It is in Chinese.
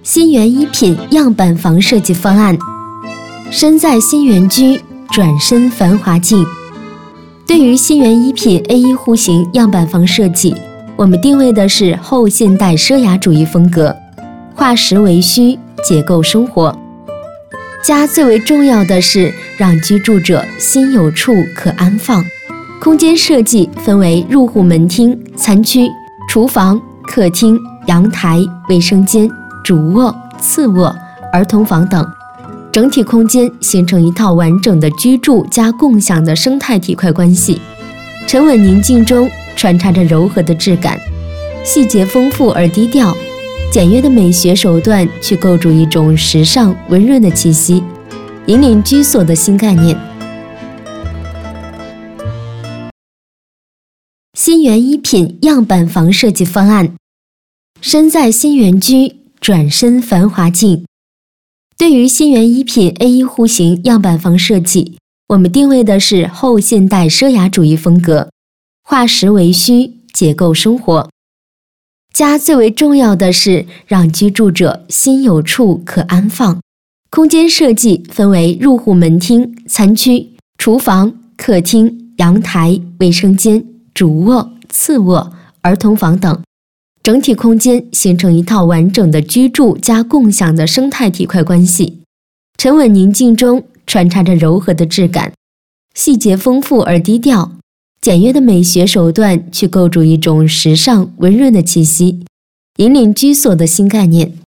新园一品样板房设计方案。身在新园居，转身繁华境。对于新园一品 A1 户型样板房设计，我们定位的是后现代奢雅主义风格，化实为虚，解构生活。家最为重要的是让居住者心有处可安放。空间设计分为入户门厅、餐区、厨房、客厅、阳台、卫生间、主卧、次卧、儿童房等，整体空间形成一套完整的居住加共享的生态体块关系。沉稳宁静中穿插着柔和的质感，细节丰富而低调，简约的美学手段去构筑一种时尚温润的气息，引领居所的新概念。新园一品样板房设计方案。身在新园居，转身繁华境。对于新园一品 A1 户型样板房设计，我们定位的是后现代奢雅主义风格，化实为虚，解构生活。家最为重要的是让居住者心有处可安放。空间设计分为入户门厅、餐区、厨房、客厅、阳台、卫生间、主卧、次卧、儿童房等，整体空间形成一套完整的居住加共享的生态体块关系。沉稳宁静中穿插着柔和的质感，细节丰富而低调，简约的美学手段去构筑一种时尚温润的气息，引领居所的新概念。